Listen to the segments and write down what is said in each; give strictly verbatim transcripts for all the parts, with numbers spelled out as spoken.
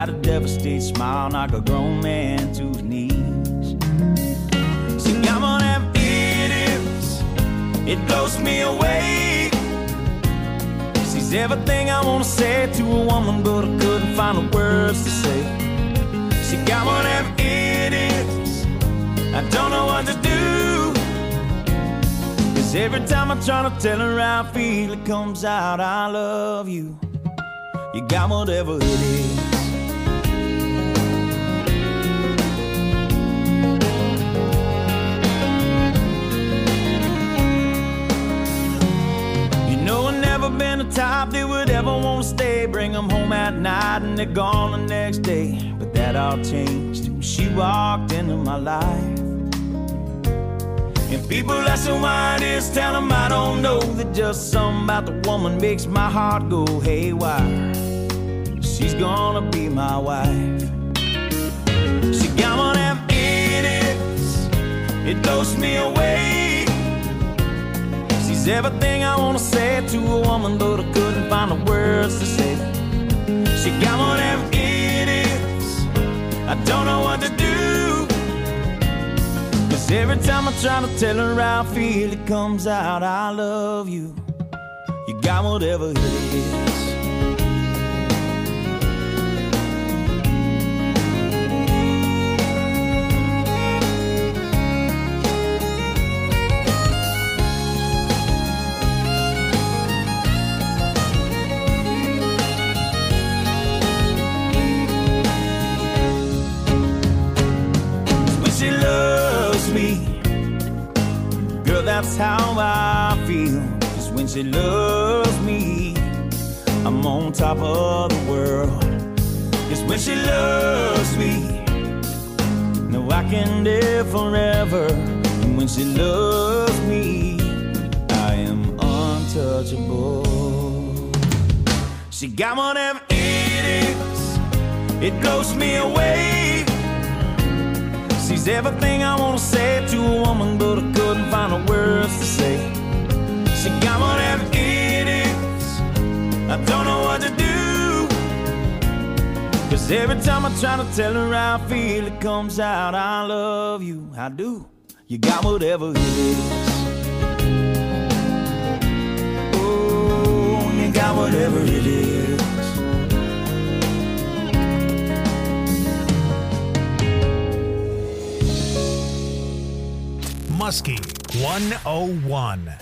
A devastated smile knock a grown man to his knees. See, I'm on them idiots, it blows me away. She's everything I wanna say to a woman, but I couldn't find the words to say. She got one of them idiots, I don't know what to do. Cause every time I try to tell her how I feel, it comes out, I love you. You got whatever it is. Never been the type that would ever want to stay. Bring them home at night and they're gone the next day. But that all changed when she walked into my life. And people ask me why it is, tell them I don't know. That just something about the woman makes my heart go haywire. She's gonna be my wife. She got one of them idiots, it blows me away. She's everything I wanna say to a woman, but I couldn't find the words to say. She got one of them idiots, I don't know what to do. Cause every time I try to tell her how I feel, it comes out, I love you. You got whatever it is. That's how I feel. Cause when she loves me, I'm on top of the world. Cause when she loves me, no, I can live forever. And when she loves me, I am untouchable. She got one of them idiots, it blows me away. She's everything I wanna say to a woman, but I couldn't find the words to say. She got one of them idiots, I don't know what to do. Cause every time I try to tell her how I feel, it comes out, I love you, I do. You got whatever it is. Oh, you got whatever it is. Muskie one oh one.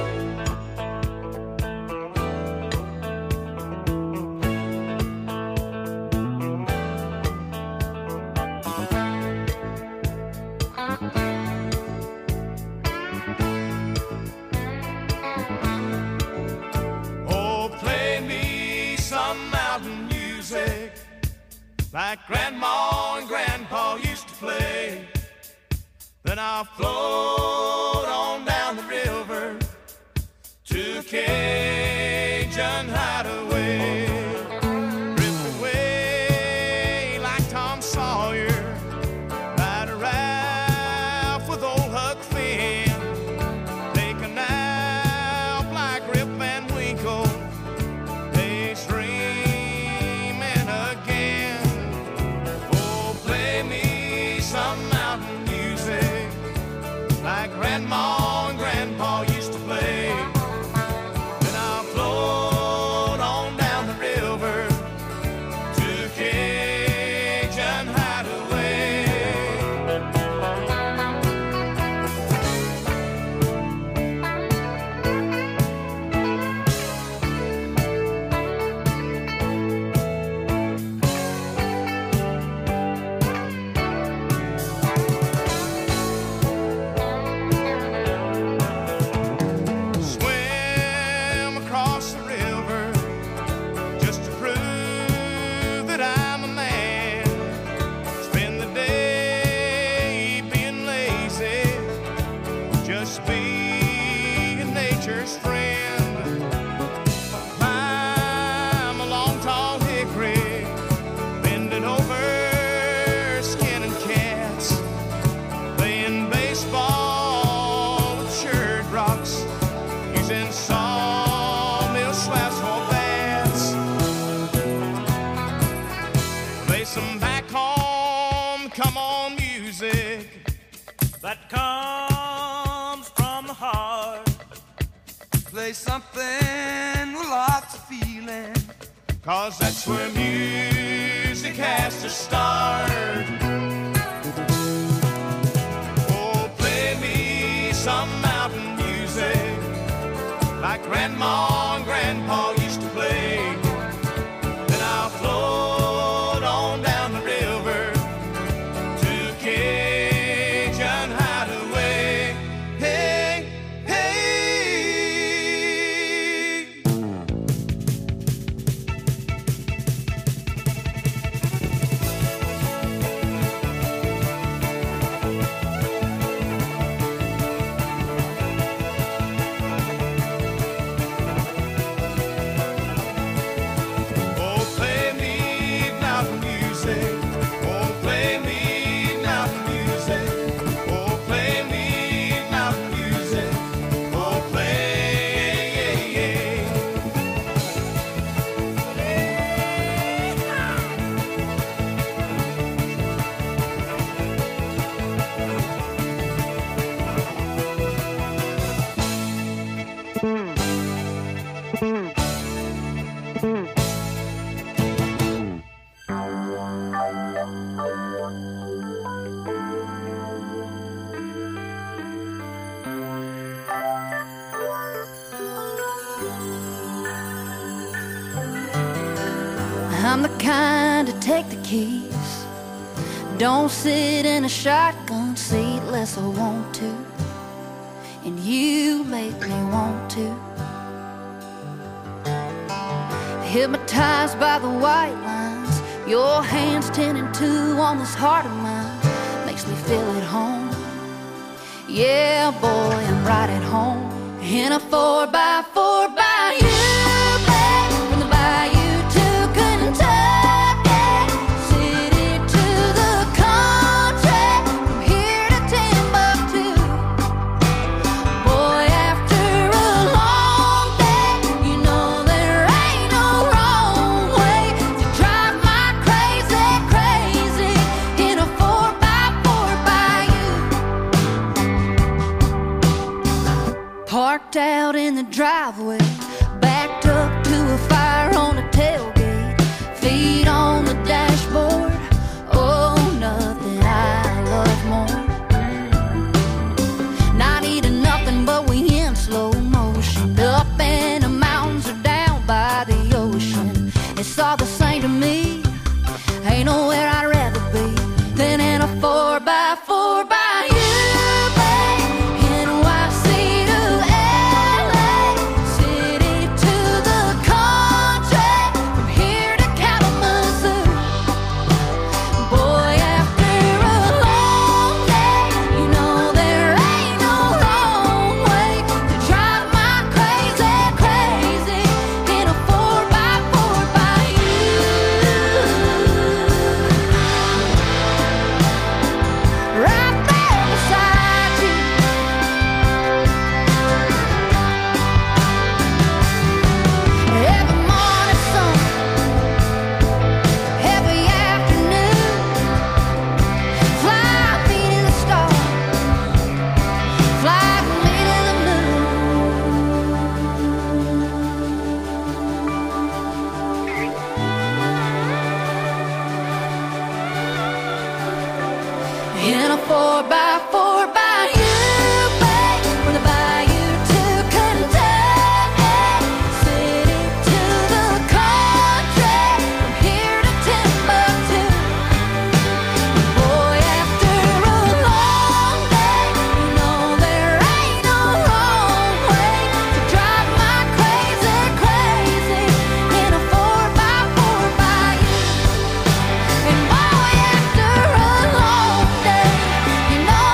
Oh, play me some mountain music like Grandma and Grandpa used to play. Then I'll float on down the river to Cajun Hideaway. Drift away like Tom Sawyer, ride a raft with old Huck Finn. Take a nap like Rip Van Winkle, daydreaming again. Oh, play me some mountain music like Grandma and Grandpa used to play. Then I'll float on down the river play some back home, come on music that comes from the heart. Play something with lots of feeling, 'cause that's where music has to start. Oh, play me some mountain music like Grandma and Grandpa used to play. Then I'll float on down the river to Cajun Hideaway. Hey, hey. I'm the kind to take the keys, don't sit in a shotgun seat unless I want to, and you make me want to. Hypnotized by the white lines, your hands ten and two on this heart of mine, makes me feel at home. Yeah, boy, I'm right at home in a four by four by you, babe, from the bayou. Parked out in the driveway, backed up to a fire on the tailgate, feet on the dashboard. Oh, nothing I love more. Not eating nothing, but we in slow motion, up in the mountains or down by the ocean. It's all the same to me, ain't nowhere I'd rather be than in a four by four by you. In a four by four by you, babe, from the bayou to Kentucky, city to the country, from here to Timbuktu. Boy, after a long day, you know there ain't no wrong way to drive my crazy, crazy in a four by four by you. And boy, after a long day, you know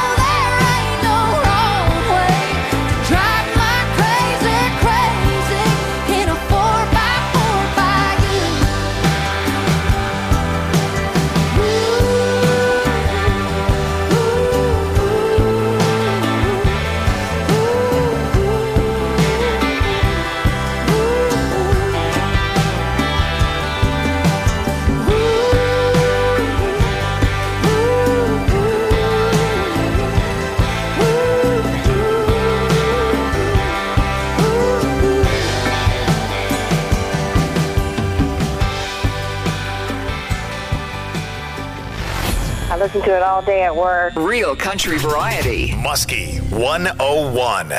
listen to it all day at work. Real country variety. Muskie one oh one.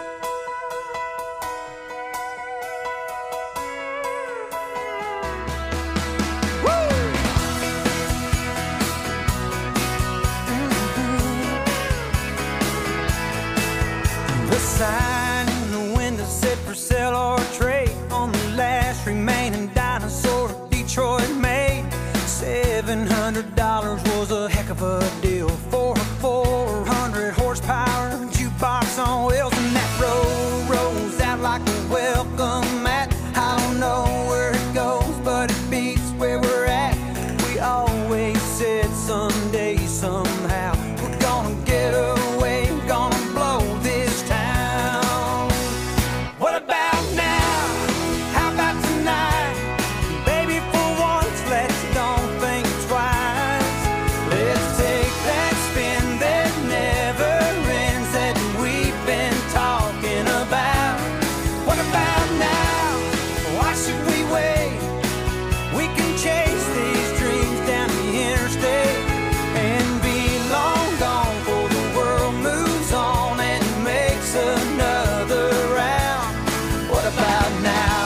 The sign in the window said for sale or trade on the last remaining dinosaur Detroit made. Seven hundred dollars was a heck of a deal for a four hundred horsepower jukebox on wheels, and that road rolls out like a welcome mat. I don't know where it goes, but it beats where we're at. We always said someday, somehow, we're gonna get away, gonna blow this town. What about now? How about tonight? Baby, for once, let's don't think twice. Let's take that spin that never ends that we've been talking about. What about now? Why should we wait? We can chase these dreams down the interstate and be long gone before the world moves on and makes another round. What about now?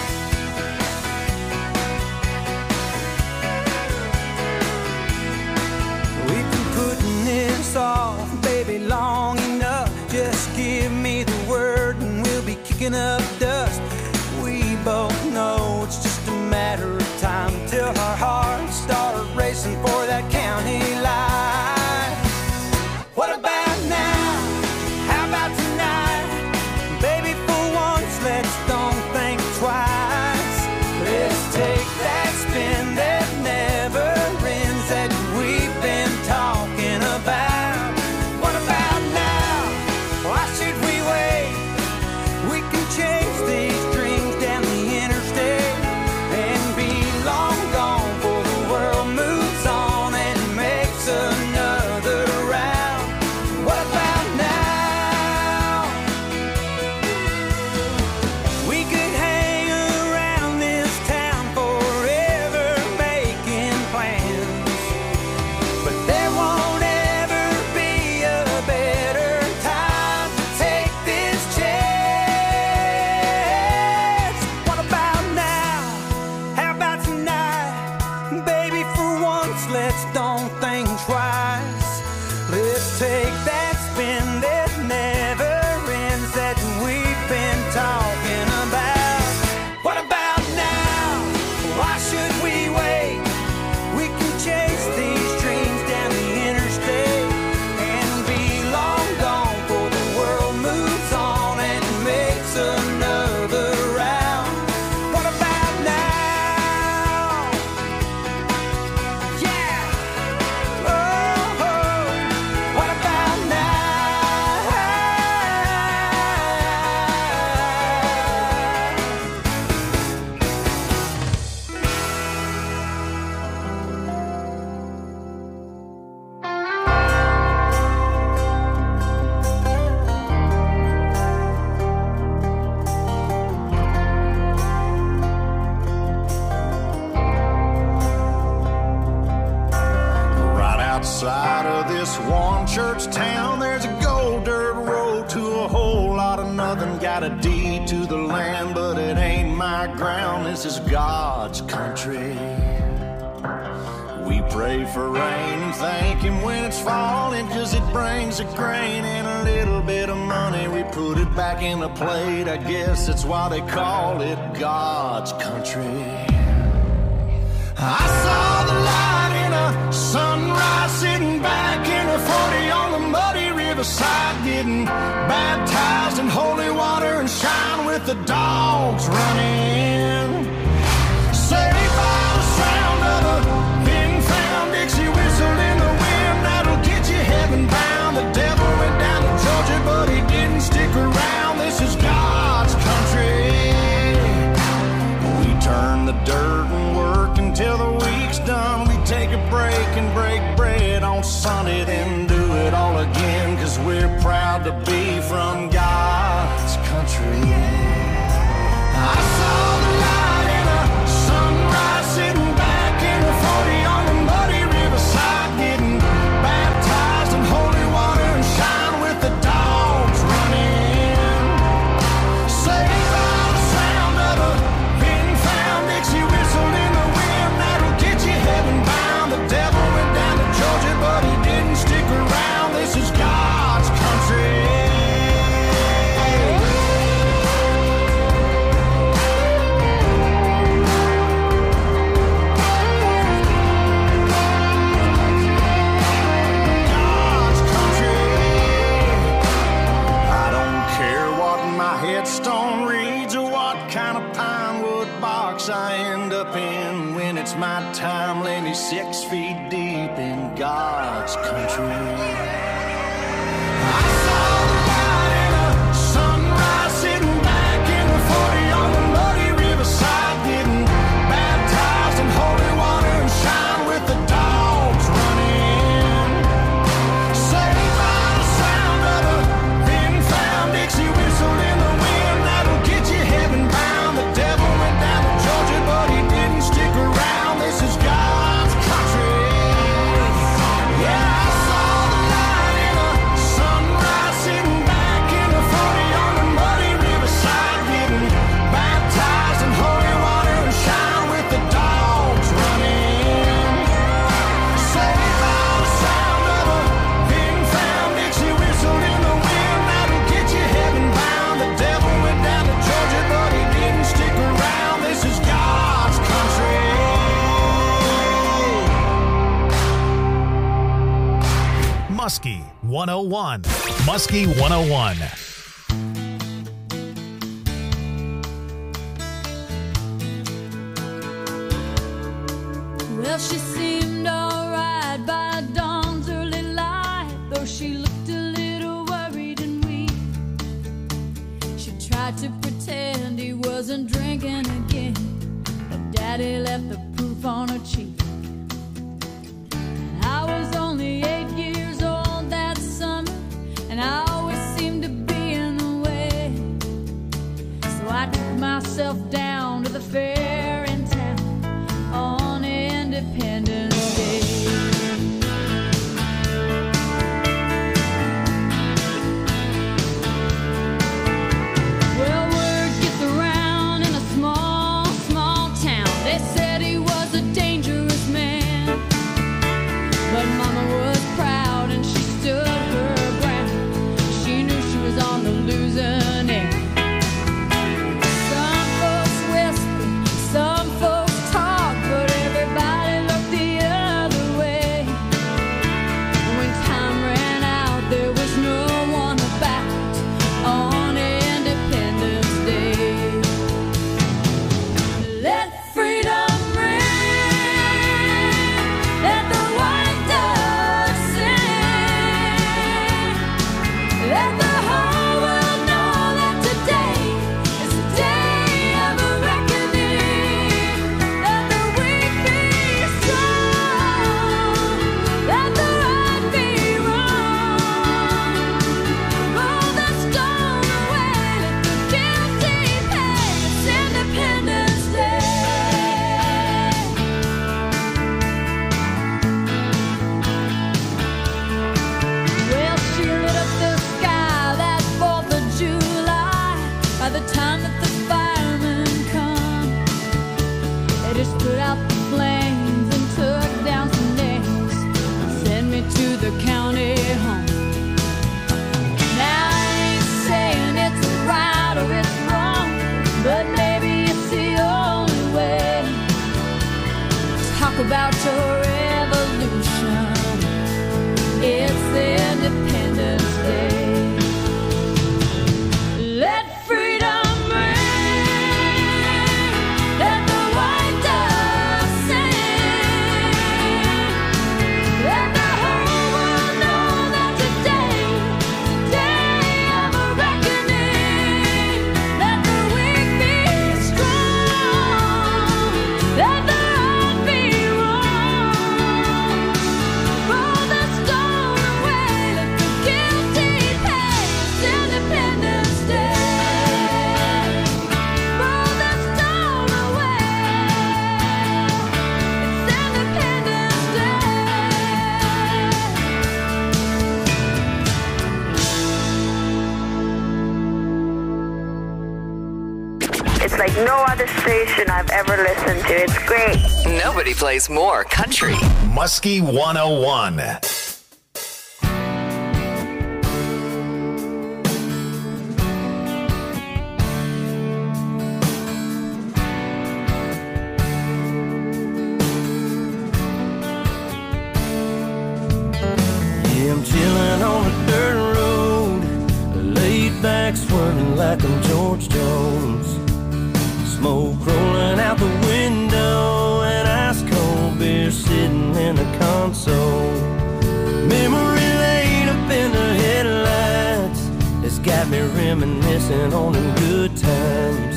We've been putting this off, baby, long enough. Just give me the word and we'll be kicking up dust. We both know it's just a matter of time till our hearts start racing for that county line. What about now? How about tonight? Baby, for once, let's don't think twice. Let's take that spin that never ends that we've been talking about. What about now? Why should we wait? We can chase these dreams down the interstate and be long gone before the world moves on and makes another round. What about now? We could hang around this town forever making plans, but there won't ever be a better time to take this chance. What about now? How about tonight? Baby, for once, let's don't think twice. Let's take that spin that never ends that we've been talking about. What about now? Why should we wait? We can chase these dreams down the interstate and be long gone before the world moves on and makes another round. What about now? Yeah. Oh, oh. What about now? Right outside of this one church town, there's a gold dirt road to a whole lot of nothing. Got a deed to the land, but it ain't my ground. This is God's country. We pray for rain and thank Him when it's falling, 'cause it brings a grain and a little bit of money. We put it back in the plate. I guess that's why they call it God's country. I saw the light in a sunrise, sitting back in a forty on the muddy riverside, getting baptized in holy water and shine with the dogs running. Saved by the sound of a pin-found Dixie whistle in the wind that'll get you heaven bound. The devil went down to Georgia, but he didn't stick around. This is God's country. We turn the dirt and work until the week's done. We take a break and break bread on Sunday, then do it all again, 'cause we're proud to be from God's country. I saw the light in a sunrise, sitting back in a forty on the muddy riverside, getting six feet deep in God's country. I saw the light in a sunrise, sitting back in the forty on the muddy riverside, getting baptized in holy water and shine with the dogs running. Saved by the sound of a then-found Dixie whistle in the wind that'll get you heaven bound. The devil went down to Georgia, but he didn't stick around. This is God's country. Yeah, I saw the light in a sunrise, sitting back in the forty on the muddy riverside, getting baptized in holy water and shine with the dogs running. Saved by the sound of a then-found Dixie whistle in the wind that'll get you heaven bound. The devil went down to Georgia, but he didn't stick around. This is God's country. Muskie one oh one. Muskie one oh one. Well, she seemed alright by dawn's early light, though she looked a little worried and weak. She tried to pretend he wasn't drinking again, but Daddy left the proof on her cheek. And I was only eight years old that summer, and I always seemed to be in the way. So I took myself down to the fair in town on Independence Day. Well, word gets around in a small, small town. They said he was a dangerous man, but Mama was proud and she stood her ground. She knew she was on the losing end. Some folks whisper, some folks talk, but everybody looked the other way. When time ran out, there was no one about on Independence Day. Let freedom ring, let the white dove sing, let the whole world know that today is a day of a reckoning. Let the weak be strong, let the right be wrong. Roll the stone away, let the guilty pay. It's Independence Day. Well, she lit up the sky that fourth of July. By the time that the firemen come, they just put out the flames and took down some names and sent me to the county home. Now I ain't saying it's right or it's wrong, but maybe it's the only way. Talk about your revolution. It's Independence Day. Let freedom ring, let the white dove sing, let the whole world know that today is a day of a reckoning. Let the weak be strong, let the right be wrong. Roll the stone away, let the guilty pay. It's Independence Day. Roll the stone away. It's Independence Day. It's like no other station I've ever listened to. It's great. Nobody plays more country. Muskie one oh one. Yeah, I'm chilling on a dirt road, laid back swerving like I'm George Jones. Smoke rolling out the window and ice cold beer sitting console. Memory lane up in the headlights has got me reminiscing on them good times.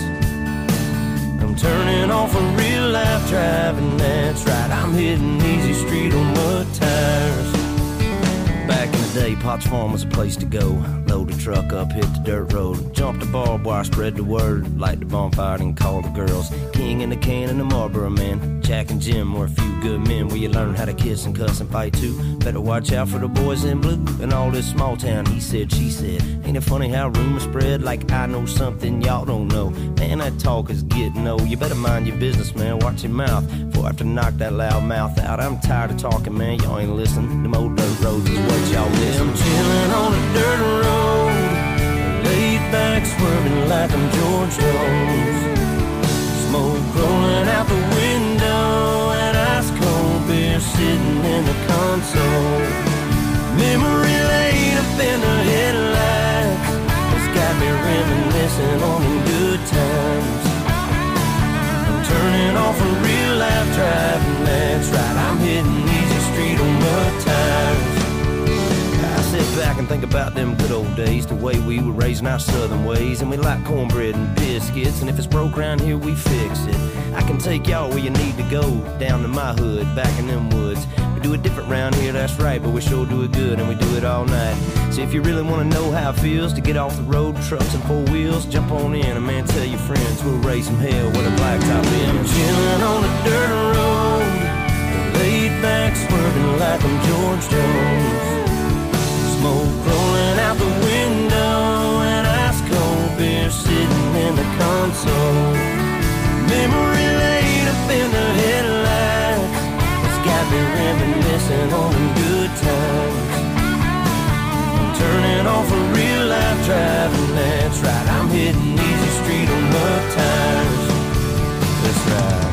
I'm turning off a real life driving, that's right, I'm hitting easy street on mud tires. Back in the day, Potts Farm was a place to go. Load the truck up, hit the dirt road, jump the barbed wire, spread the word, light the bonfire and call the girls. King and the can and the Marlboro man, Jack and Jim were a few good men where you learn how to kiss and cuss and fight too. Better watch out for the boys in blue and all this small town he said, she said. Ain't it funny how rumors spread like I know something y'all don't know? Man, that talk is getting old. You better mind your business, man, watch your mouth before I have to knock that loud mouth out. I'm tired of talking, man, y'all ain't listening. Them old dirt roads is what y'all miss. I'm chilling on a dirt road, laid back swerving like I'm George Jones. Smoke rolling out the window and ice cold beer sitting in the console. Memory lane up in the headlights has got me reminiscing on them good times. I'm turning off a real life driving, that's right, I'm hitting easy street on mud tires. I sit back and think about them good old days, the way we were raising our southern ways, and we like cornbread and biscuits, and if it's broke around here, we fix it. I can take y'all where you need to go, down to my hood, back in them woods. We do it different round here, that's right, but we sure do it good, and we do it all night. So if you really want to know how it feels to get off the road, trucks and four wheels, jump on in, and man, tell your friends we'll raise some hell with a blacktop in. I'm chilling on a dirt road, laid back swerving like I'm George Jones. Smoke rolling out the window and ice cold beer sitting in the console. Memory lane up in the headlights has got me reminiscing on them good times. I'm turning off a real life driving, that's right, I'm hitting easy street on mud tires. That's right.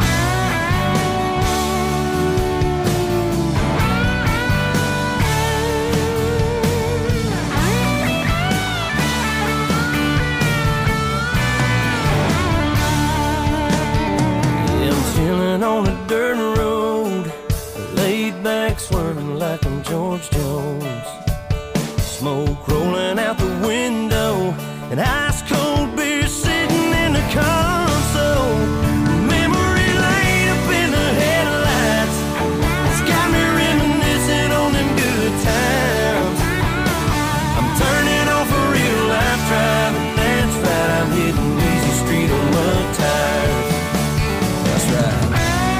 On a dirt road, laid back swerving like I'm George Jones. Smoke rolling out the window and ice cold beer sitting in the console. Memory lane up in the headlights, it's got me reminiscing on them good times. I'm turning off a real life driving, that's right, I'm hitting easy street on mud tires. That's right.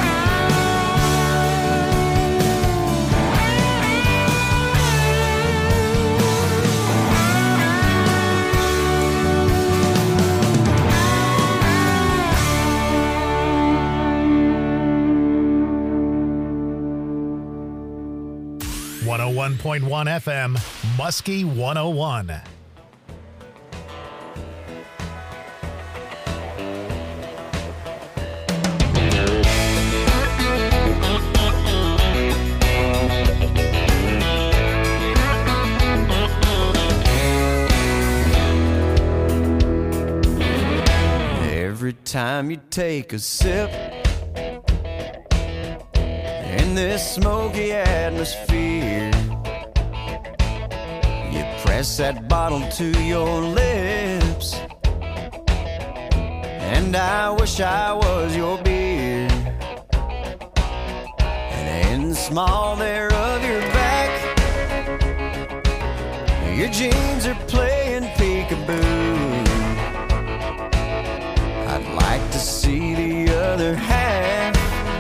one oh one point one F M, Muskie one oh one. Every time you take a sip in this smoky atmosphere, you press that bottle to your lips, and I wish I was your beer. And in the small there of your back, your jeans are playing peekaboo. I'd like to see the other half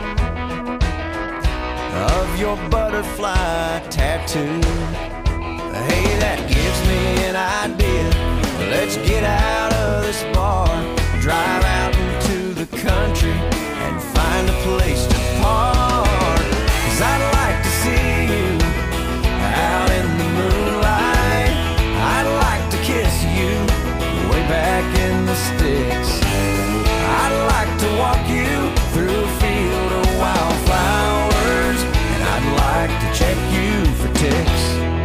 of your butterfly tattoo. Hey, that gives me an idea. Let's get out of this bar, drive out into the country and find a place to park. 'Cause I'd like to see you out in the moonlight. I'd like to kiss you way back in the sticks. I'd like to walk you through a field of wildflowers, and I'd like to check you for ticks.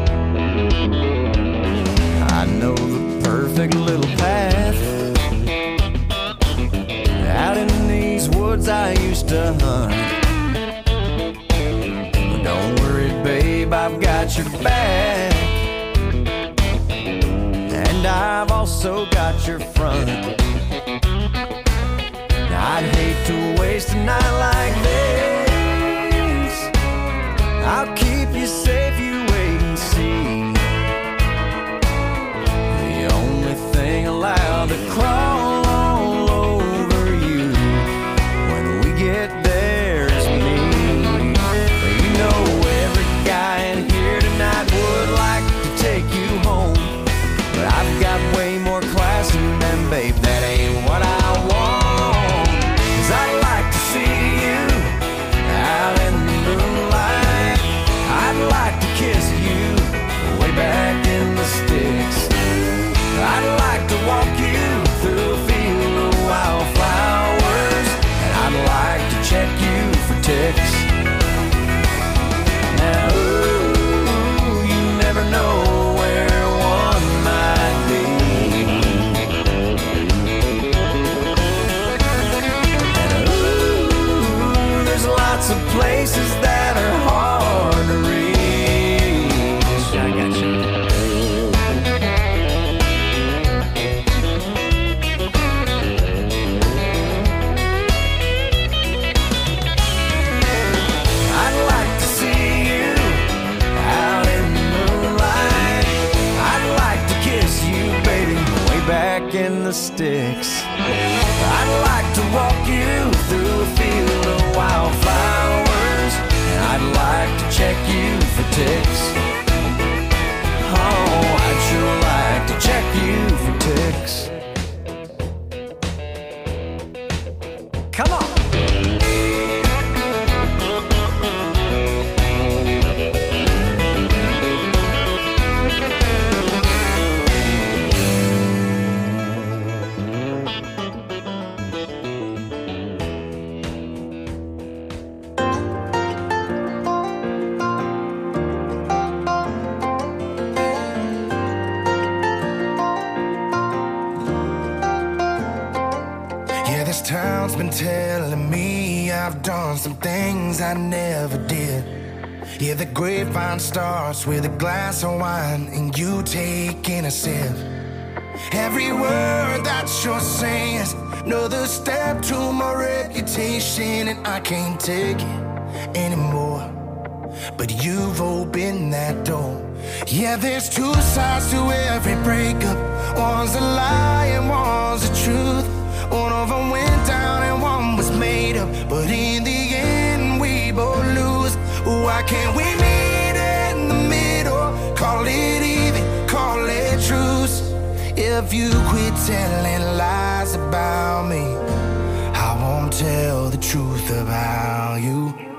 I know the perfect little path out in these woods I used to hunt. But don't worry, got your back, and I've also got your front. I'd hate to waste a night like this. I'll keep you safe, you wait and see. The only thing allowed to crawl all over you when we get there is me. You know every guy in here tonight would like to take you home, but I've got way more class than them, babe, that ain't what I want. 'Cause I'd like to see you out in the moonlight. I'd like to kiss you way back in the sticks. I'd like to walk you through a field of wildflowers, and I'd like to check you for ticks. Now, ooh, you never know where one might be. And ooh, there's lots of places that are hard to reach. I got you. I'd like to see you out in the moonlight. I'd like to kiss you, baby, way back in the sticks. I'd like to walk you through a field of wildflowers, and I'd like to check you for ticks. Oh, I'd sure like to check you for ticks. Come on. Yeah, this town's been telling me I've done some things I never did. Yeah, the grapevine starts with a glass of wine and you taking a sip. Every word that you're saying is another step to my reputation, and I can't take it anymore. But you've opened that door. Yeah, there's two sides to every breakup. One's a lie and one's the truth. One of them went down and one was made up, but in the end we both lose. Why can't we meet in the middle? Call it even, call it truce. If you quit telling lies about me, I won't tell the truth about you.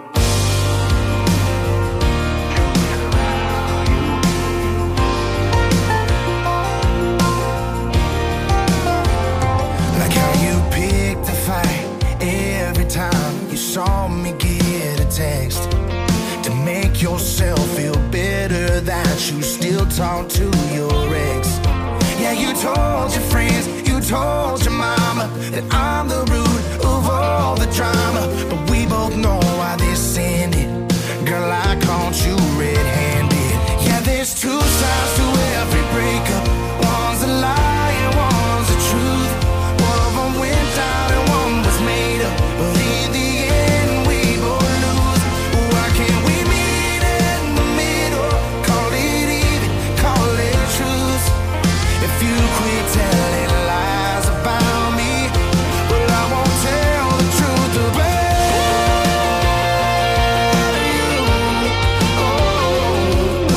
Like how you picked a fight every time you saw me get a text, to make yourself feel better that you still talk to your ex. Yeah, you told your friends, you told your mama that I'm the root of all the drama, but we both know why this ended. Girl, I caught you red-handed. Yeah, there's two sides to every breakup. One's a lie and one's the truth. One of them went down and one was made up, but in the end we both lose. Why can't we meet in the middle? Call it even, call it truth. If you quit telling lies about me, well, I won't tell the truth about you. Oh.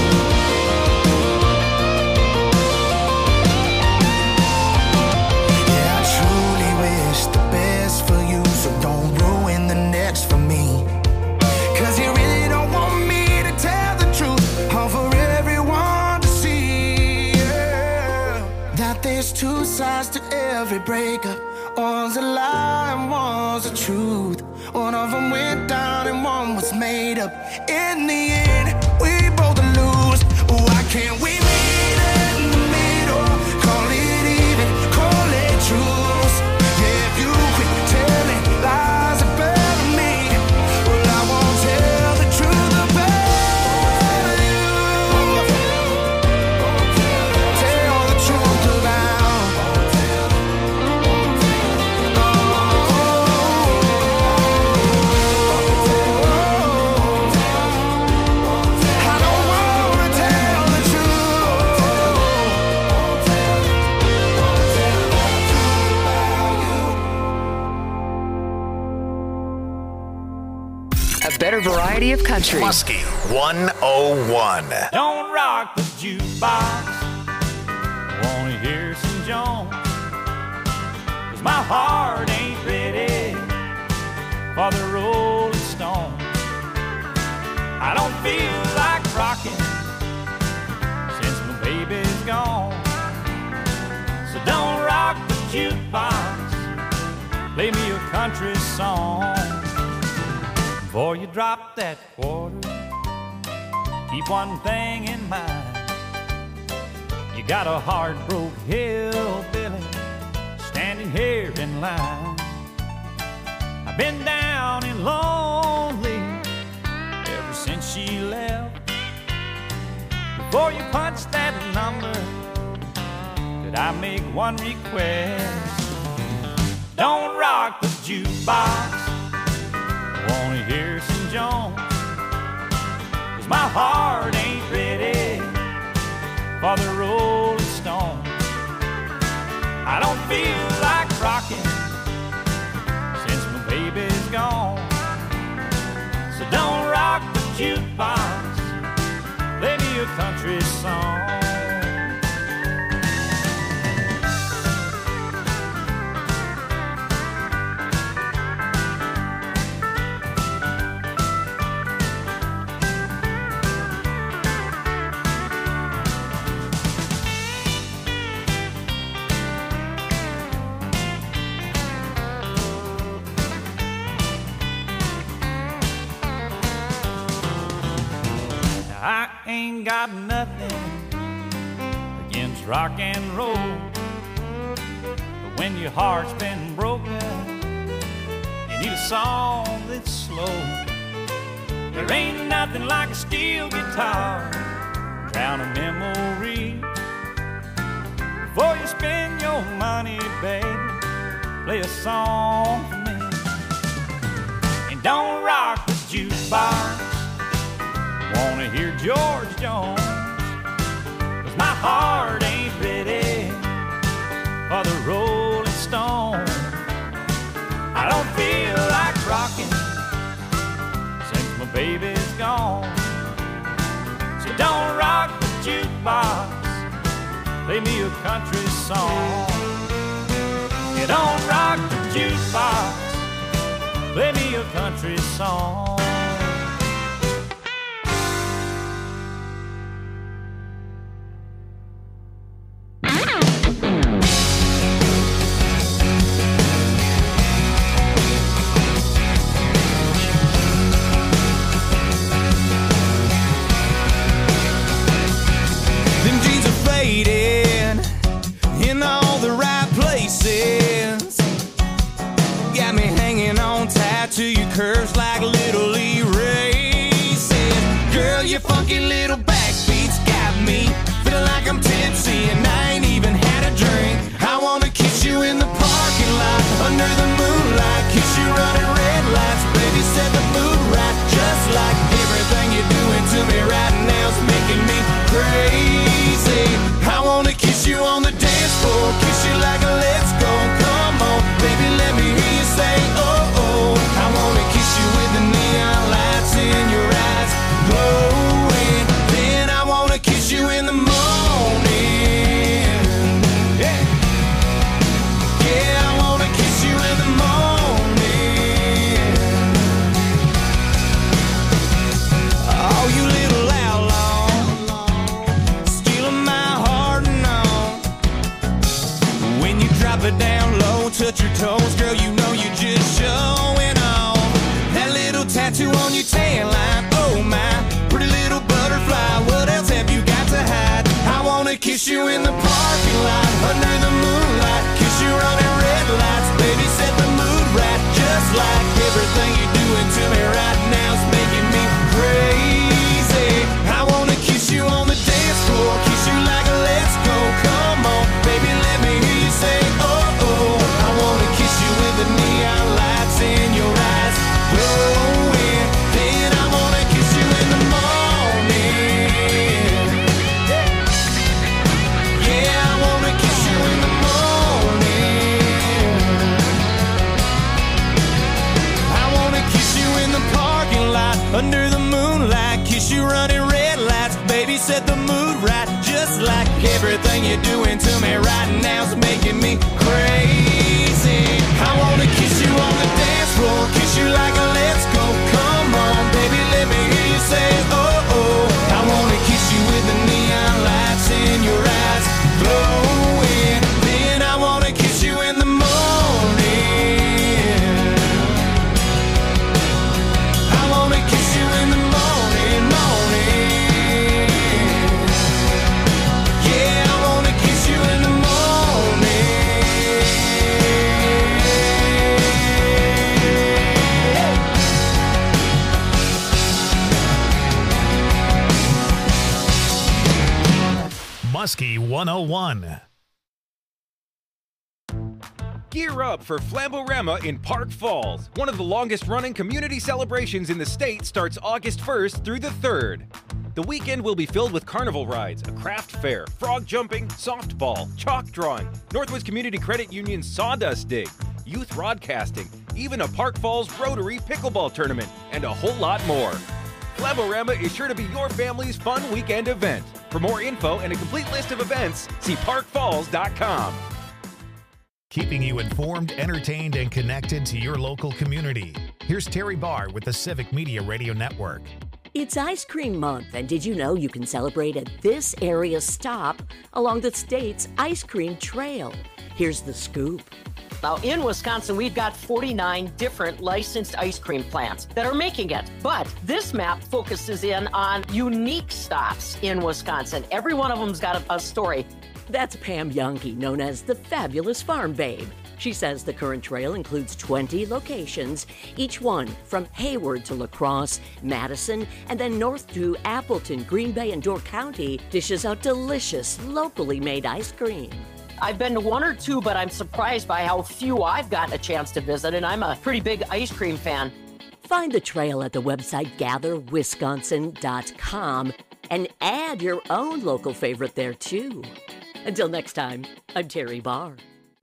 Yeah, I truly wish the best for you, so don't ruin the next for me. 'Cause you really don't want me to tell the truth, or for everyone to see. Yeah. That there's two sides to every breakup. One's a lie and one's the truth. One of them went down and one was made up. In the end, we both lose. Why can't we meet in the middle? Call it even, call it truth. Yeah, if you quit telling lies about me, well, I won't tell the truth about you. Variety of Country. Muskie one oh one. Don't rock the jukebox. Wanna hear some Jones? 'Cause my heart ain't ready for the Rolling Stones. I don't feel like rocking since my baby's gone. So don't rock the jukebox. Play me a country song. Before you drop that quarter, keep one thing in mind. You got a heart-broke hillbilly standing here in line. I've been down and lonely ever since she left. Before you punch that number, could I make one request? Don't rock the jukebox. Wanna hear some Jones? 'Cause my heart ain't ready for the Rolling Stones. I don't feel like rocking since my baby's gone. So don't rock the jukebox. Play me a country song. I ain't got nothing against rock and roll, but when your heart's been broken, you need a song that's slow. There ain't nothing like a steel guitar, drown a memory. Before you spend your money, baby, play a song for me. And don't rock the jukebox. Wanna hear George Jones? 'Cause my heart ain't ready for the Rolling Stones. I don't feel like rocking since my baby's gone. So don't rock the jukebox. Play me a country song. You don't rock the jukebox. Play me a country song. In all the right places, got me hanging on tight to your curves like little erases. Girl, your funky little backbeats got me feeling like I'm tipsy and I ain't even had a drink. I wanna kiss you in the parking lot under the moonlight, kiss you running red lights, baby, set the mood right. Just like everything you're doing to me right now's making me crazy. I wanna kiss you on the dance floor, kiss you like a let's go. Come on, baby, let me hear you say oh oh. I wanna kiss you with the neon lights in your eyes glowing. Then I wanna kiss you in the morning. Yeah, yeah, I wanna kiss you in the morning. Oh, you little outlaw, stealing my heart and all. When you drop it down low, touch your toes, girl, you know you're just showing off. That little tattoo on your tan line, oh my, pretty little butterfly, what else have you got to hide? I wanna kiss you in the parking lot, under the moonlight, kiss you running red lights, baby, set the mood right. Just like everything you're doing to me right now is making me crazy. I wanna kiss you on the dance floor, kiss you like a let's go. Come on, baby, let me hear you say oh oh. I wanna kiss you with the neon lights in your eyes glowing. Then I wanna kiss you in the morning. Yeah, I wanna kiss you in the morning. I wanna kiss kiss you running red lights, baby, set the mood right. Just like everything you're doing to me right now's making me crazy. I wanna kiss you on the dance floor, kiss you like a let's go. Come on, baby, let me hear you say, oh, oh. I wanna kiss you with the neon lights in your eyes glowing. Then I wanna kiss you in the morning. I wanna kiss you in the morning, morning. Yeah, I wanna kiss you in the morning. Muskie one oh one. Gear up for Flamborama in Park Falls. One of the longest-running community celebrations in the state starts August first through the third. The weekend will be filled with carnival rides, a craft fair, frog jumping, softball, chalk drawing, Northwoods Community Credit Union sawdust dig, youth rodcasting, even a Park Falls Rotary pickleball tournament, and a whole lot more. Flamborama is sure to be your family's fun weekend event. For more info and a complete list of events, see park falls dot com. Keeping you informed, entertained, and connected to your local community. Here's Terry Barr with the Civic Media Radio Network. It's Ice Cream Month, and did you know you can celebrate at this area stop along the state's ice cream trail? Here's the scoop. Now, in Wisconsin, we've got forty-nine different licensed ice cream plants that are making it. But this map focuses in on unique stops in Wisconsin. Every one of them's got a, a story. That's Pam Youngke, known as the Fabulous Farm Babe. She says the current trail includes twenty locations, each one from Hayward to La Crosse, Madison, and then north to Appleton, Green Bay, and Door County dishes out delicious, locally made ice cream. I've been to one or two, but I'm surprised by how few I've gotten a chance to visit, and I'm a pretty big ice cream fan. Find the trail at the website gather wisconsin dot com and add your own local favorite there, too. Until next time, I'm Terry Barr.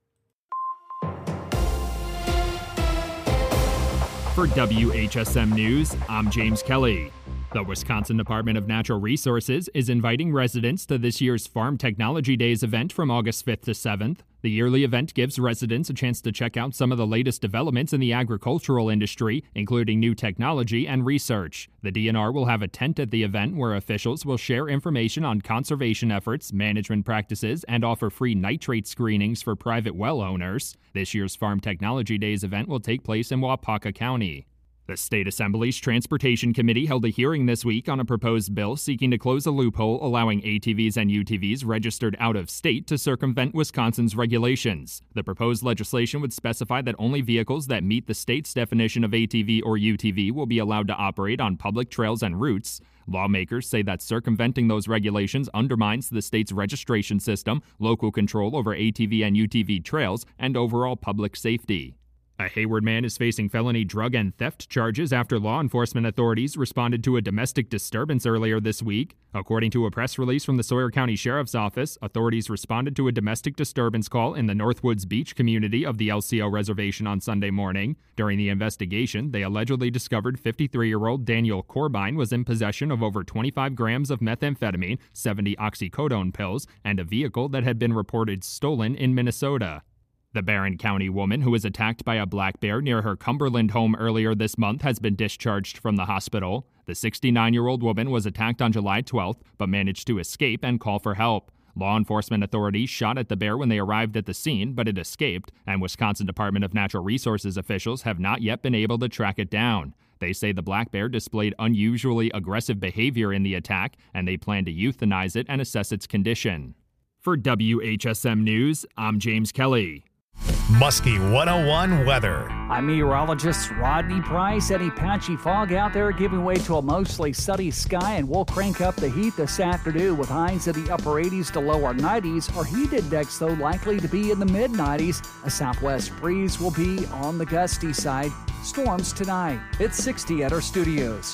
For W H S M News, I'm James Kelly. The Wisconsin Department of Natural Resources is inviting residents to this year's Farm Technology Days event from August fifth to seventh. The yearly event gives residents a chance to check out some of the latest developments in the agricultural industry, including new technology and research. The D N R will have a tent at the event where officials will share information on conservation efforts, management practices, and offer free nitrate screenings for private well owners. This year's Farm Technology Days event will take place in Waupaca County. The State Assembly's Transportation Committee held a hearing this week on a proposed bill seeking to close a loophole allowing A T Vs and U T Vs registered out of state to circumvent Wisconsin's regulations. The proposed legislation would specify that only vehicles that meet the state's definition of A T V or U T V will be allowed to operate on public trails and routes. Lawmakers say that circumventing those regulations undermines the state's registration system, local control over A T V and U T V trails, and overall public safety. A Hayward man is facing felony drug and theft charges after law enforcement authorities responded to a domestic disturbance earlier this week. According to a press release from the Sawyer County Sheriff's Office, authorities responded to a domestic disturbance call in the Northwoods Beach community of the L C O reservation on Sunday morning. During the investigation, they allegedly discovered fifty-three-year-old Daniel Corbine was in possession of over twenty-five grams of methamphetamine, seventy oxycodone pills, and a vehicle that had been reported stolen in Minnesota. The Barron County woman who was attacked by a black bear near her Cumberland home earlier this month has been discharged from the hospital. The sixty-nine-year-old woman was attacked on July twelfth, but managed to escape and call for help. Law enforcement authorities shot at the bear when they arrived at the scene, but it escaped, and Wisconsin Department of Natural Resources officials have not yet been able to track it down. They say the black bear displayed unusually aggressive behavior in the attack, and they plan to euthanize it and assess its condition. For W H S M News, I'm James Kelly. Muskie one oh one weather. I'm meteorologist Rodney Price. Any patchy fog out there giving way to a mostly sunny sky, and we'll crank up the heat this afternoon with highs in the upper eighties to lower nineties. Our heat index, though, likely to be in the mid nineties. A southwest breeze will be on the gusty side. Storms tonight. It's sixty at our studios.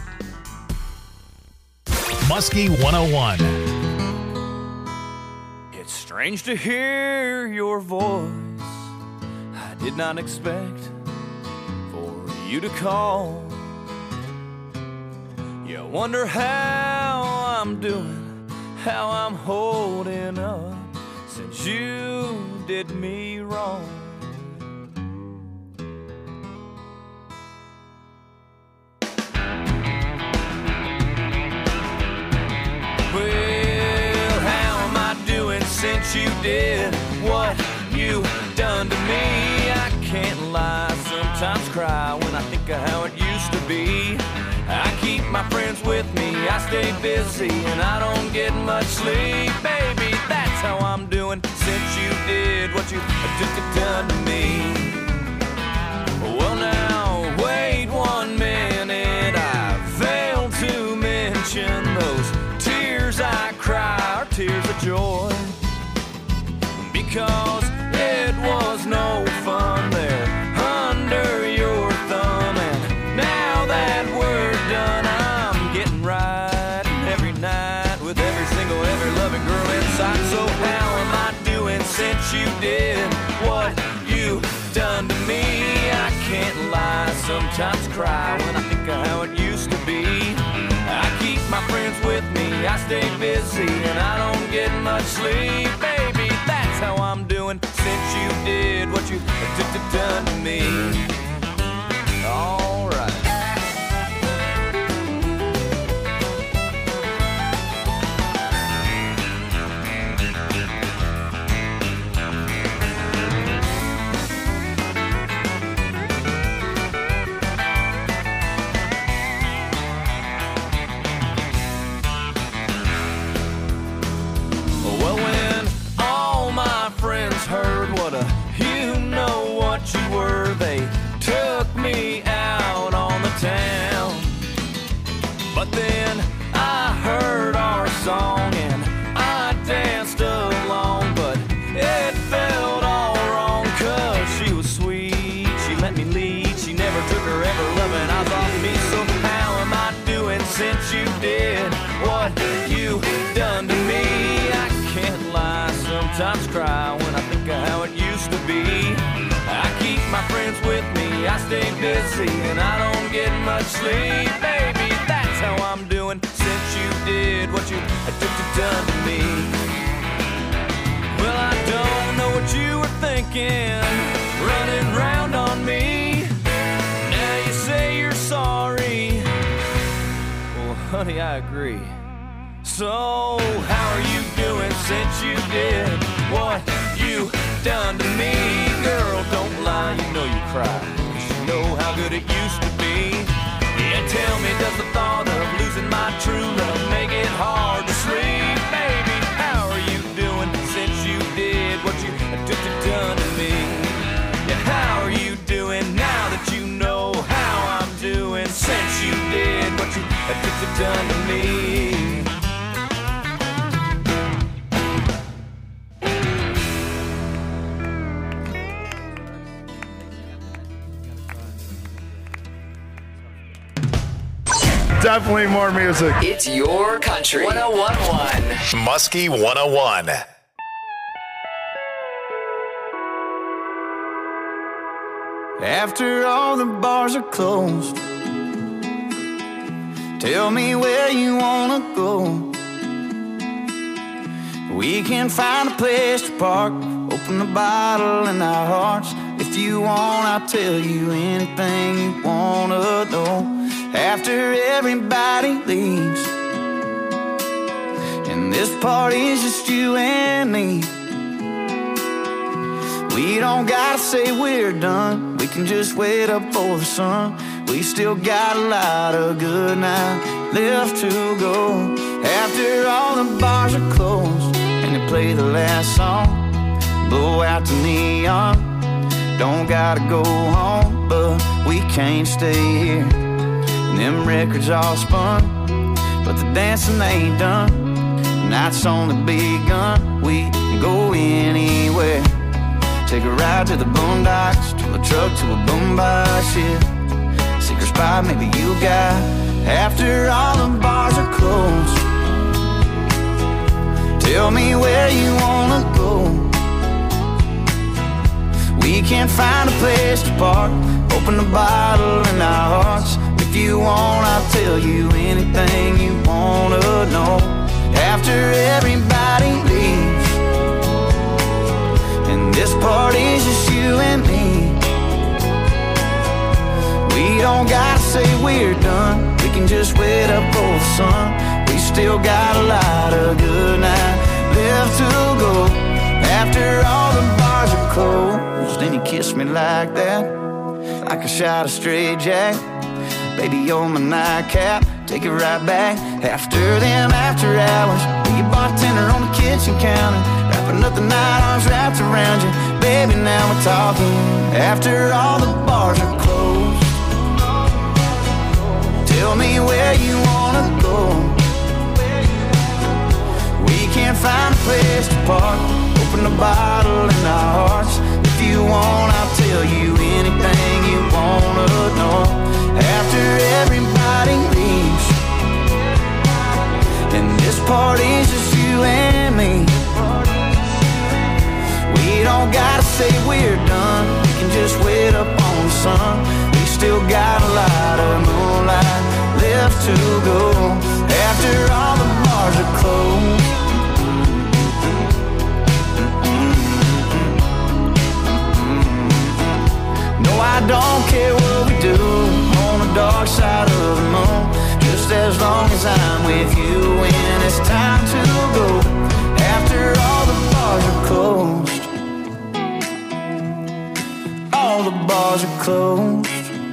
Muskie one oh one. It's strange to hear your voice. I did not expect for you to call. You Wonder how I'm doing, how I'm holding up since you did me wrong. Well, how am I doing since you did what you done to me? I can't lie, sometimes cry when I think of how it used to be. I keep my friends with me, I stay busy, and I don't get much sleep. Baby, that's how I'm doing since you did what you just done to me. Well now, wait one minute, I failed to mention those tears I cry are tears of joy, because it was no fun there under your thumb, and now that we're done, I'm getting right every night with every single, every loving girl inside. So how am I doing since you did what you done to me? I can't lie, sometimes cry when I think of how it used to be. I keep my friends with me, I stay busy, and I don't get much sleep. Baby, that's how I'm doing since you did what you done to me. All right. Well, when all my friends heard what a you know what you were, they took me out on the town. But then I heard our song and I danced along, but it felt all wrong, cause she was sweet, she let me lead, she never took her ever loving eyes off me. So how am I doing since you did what you done to me? I can't lie, sometimes cry when I think of how it used to be. I keep my friends with me, I stay busy, and I don't get much sleep. Baby, that's how I'm doing since you did what you done to me. Well, I don't know what you were thinking, running round on me. Now you say you're sorry. Well, honey, I agree. So, how are you doing since you did what you done to me? Girl, don't lie, you know you cry, 'cause you know how good it used to be. Yeah, tell me, does the thought of losing my true love make it hard to sleep? Baby, how are you doing since you did what you done to me? Yeah, how are you doing now that you know how I'm doing since you did what you done to me? Definitely more music. It's your country. one oh one point one. Muskie one oh one. After all the bars are closed, tell me where you wanna go. We can find a place to park, open the bottle in our hearts. If you want, I'll tell you anything you wanna know. After everybody leaves, and this party's just you and me, we don't gotta say we're done, we can just wait up for the sun. We still got a lot of good night left to go. After all the bars are closed and they play the last song, blow out the neon, don't gotta go home, but we can't stay here. And them records all spun, but the dancing ain't done. The night's only begun, we can go anywhere. Take a ride to the boondocks, to a truck, to a boombox, yeah. Secret spot maybe you got, after all the bars are closed. Tell me where you wanna go. We can't find a place to park, open the bottle in our hearts. We If you want, I'll tell you anything you wanna know. After everybody leaves, and this party's just you and me, we don't gotta say we're done. We can just wait up for the sun. We still got a lot of good night left to go. After all the bars are closed, and you kiss me like that, like a shot of straight Jack. Baby, you're my nightcap, take it right back. After them after hours, be a bartender on the kitchen counter, wrapping up the night, arms wrapped around you. Baby, now we're talking. After all the bars are closed, tell me where you wanna go. We can't find a place to park, open a bottle in our hearts. If you want, I'll tell you anything you wanna know. After everybody leaves, and this party's just you and me, we don't gotta say we're done. We can just wait up on the sun. We still got a lot of moonlight left to go. After all the bars are closed, no, I don't care what we do on the dark side of the moon, just as long as I'm with you when it's time to go. After all the bars are closed, all the bars are closed.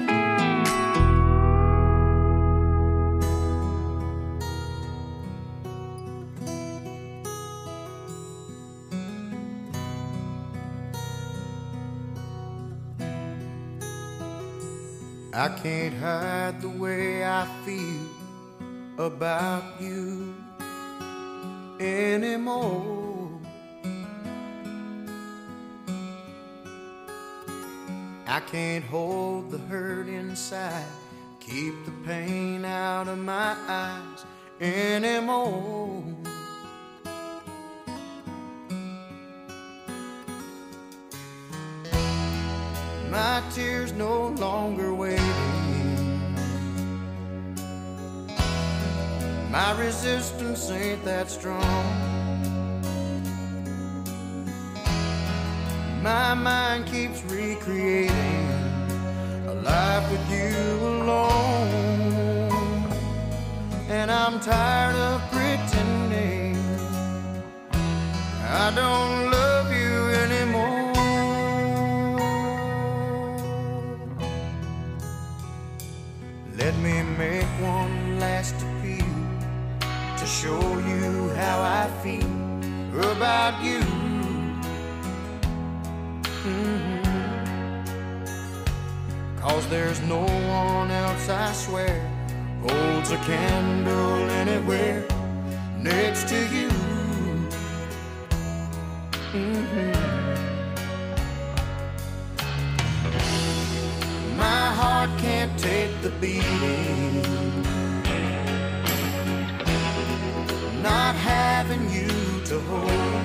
I can't hide the way I feel about you anymore. I can't hold the hurt inside, keep the pain out of my eyes anymore. My tears no longer waiting, my resistance ain't that strong. My mind keeps recreating a life with you alone, and I'm tired of pretending I don't love you anymore. Let me make one last appeal to show you how I feel about you. Mm-hmm. 'Cause there's no one else, I swear, holds a candle anywhere next to you. Mm-hmm. My heart can't take the beating, not having you to hold.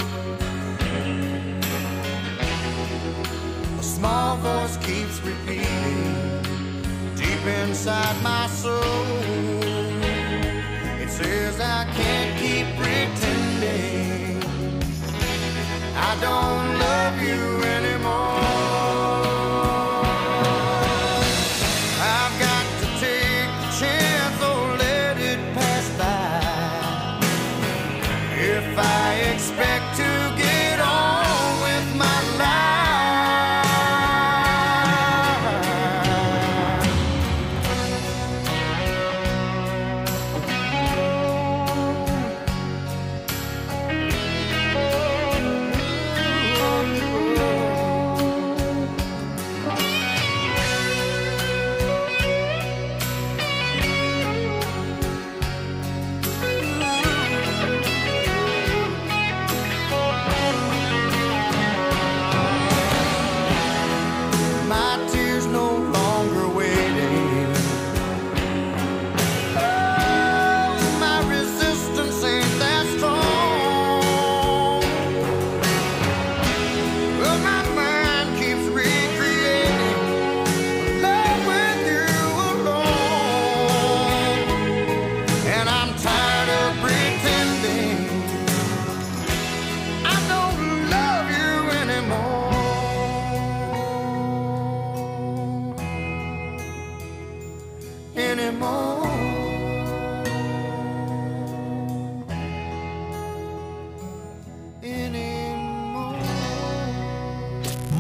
A small voice keeps repeating deep inside my soul. It says I can't keep pretending I don't love you anymore. I expect to get on with my life.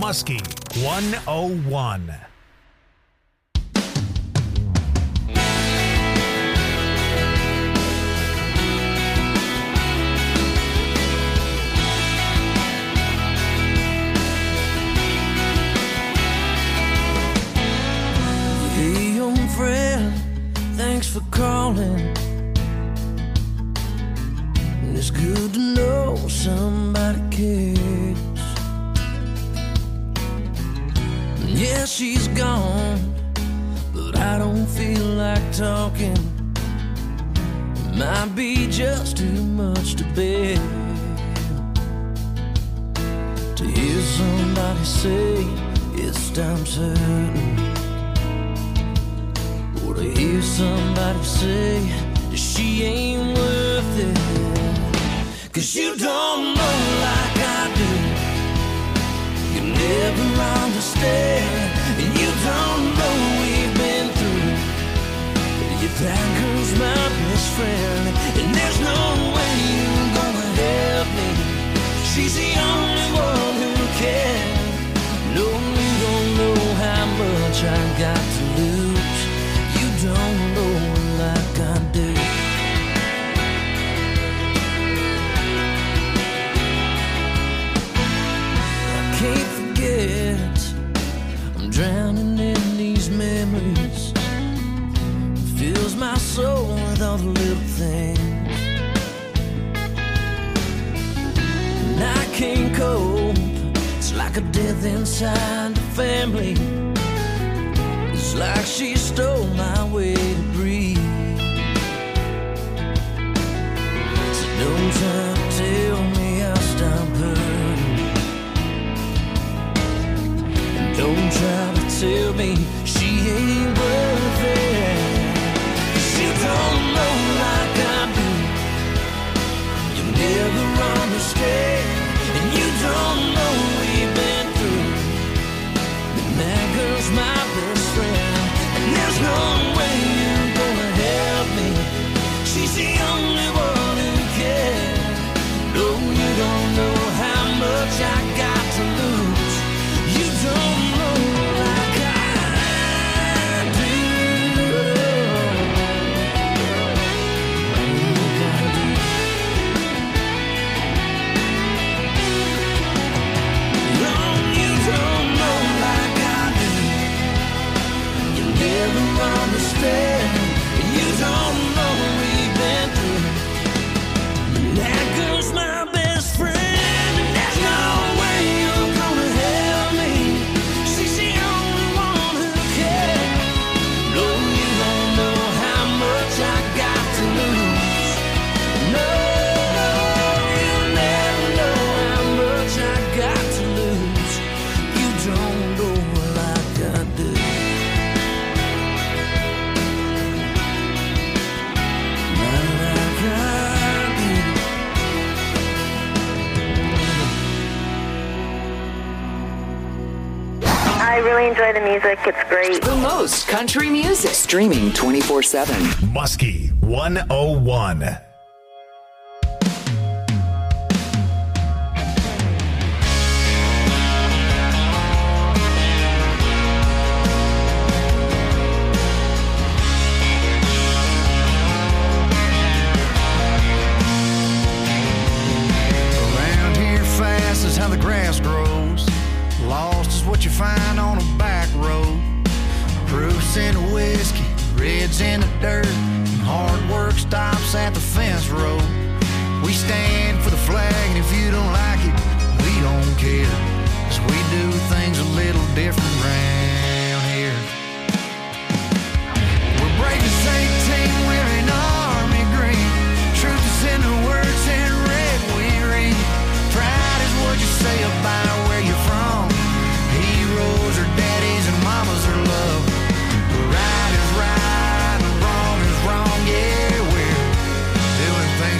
Muskie one oh one. Hey, young friend, thanks for calling. It's good to know somebody cares. Yeah, she's gone, but I don't feel like talking. It might be just too much to bear. To hear somebody say it's time certain, or to hear somebody say that she ain't worth it. Cause you don't know like I do. You never understand, and you don't know we've been through. If that girl's my best friend, and there's no way you're gonna help me. She's the only one who can. No, you don't know how much I got to lose. You don't know like I do. Can't forget, I'm drowning in these memories. It fills my soul with all the little things, and I can't cope. It's like a death inside the family. It's like she stole my way to breathe. So don't try to tell me I'll stop hurting. Don't try to tell me she ain't worth it. 'Cause you don't know like I do. You never understand, and you don't know we've been through. And that girl's my best friend, and there's no way you're gonna help me. She's the only one who can. No, you don't know how much I got to lose. You don't know like I do. No, you don't know like I do. You never understand, and you don't know we've been through. And that girl's my best friend, and there's no way you're gonna help me. She's the only one who cares. No, you don't know how much I got to lose. No, you never know how much I got to lose. You don't know like I do. Not like I do. I really enjoy the music. It's great. The most country music. Streaming twenty-four seven. Muskie one oh one. Around here fast is how the grass grows. Lost is what you find on a back road. Proofs in the whiskey, reds in the dirt, and hard work stops at the fence road. We stand for the flag, and if you don't like it, we don't care. 'Cause we do things a little different round here. We're brave as eighteen, wearing army green. Truth is in the words in red we read. Pride is what you say about where you're from. Heroes are daddies and mamas are love. Right is right and wrong is wrong. Yeah, we're doing things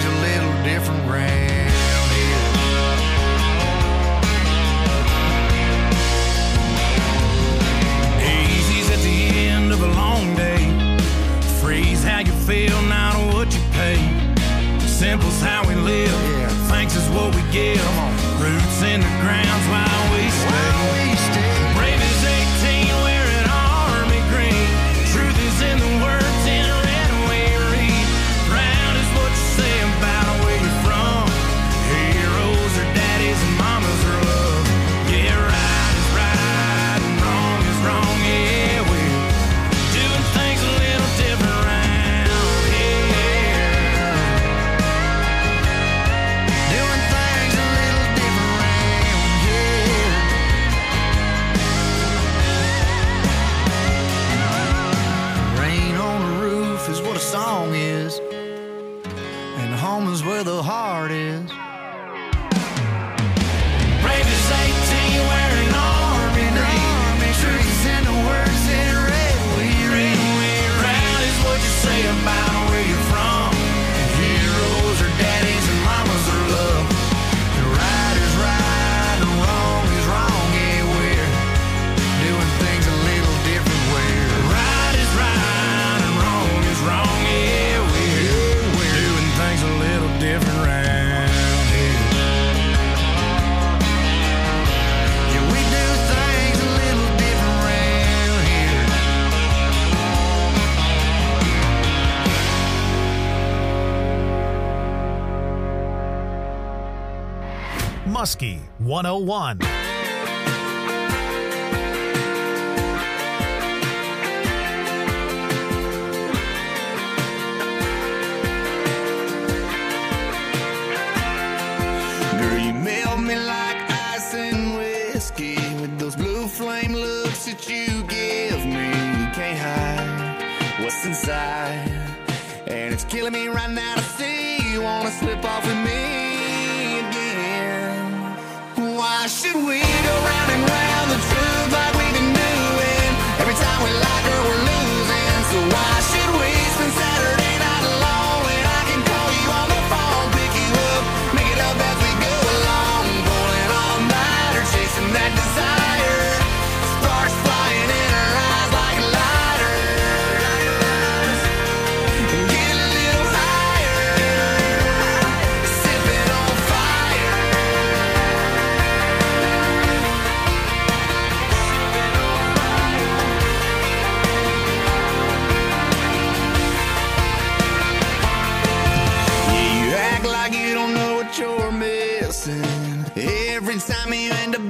Simple's how we live. Yeah. Thanks is what we give. Roots in the ground's why we stay. Why we stay. Brave as eighteen, wearing army green. Truth is in the words in red we read. Proud is what you say about where you're from. Heroes are daddies and mamas are love. Yeah, right is right and wrong is wrong. Yeah, we're doing things a little different around here. Doing things a little different around here. Rain on the roof is what a song is, and home is where the heart is. Brave as eighteen, wearing army green. Truth is in the words in red we read. Proud is what you say about where you're from. Heroes are daddies and mamas are love. The right is right and wrong is wrong. Yeah, we're doing things a little different. Where right is right and wrong is wrong. Yeah, we're, we're doing things a little different around here. Yeah, we do things a little different around here. Muskie one oh one. Girl, you melt me like ice and whiskey with those blue flame looks that you give me. You can't hide what's inside, and it's killing me right now to see you wanna slip off with me again. Why should we go round and round the truth like we've been doing? Every time we like her, we're losing. So why should we spend Saturday night alone when I can call you on the phone, pick you up, make it up as we go along, pulling all nighter, chasing that desire, sparks flying in our eyes like lighters. Get a little higher, sipping on fire. Yeah, you act like you don't know what you're missing. Every time you end up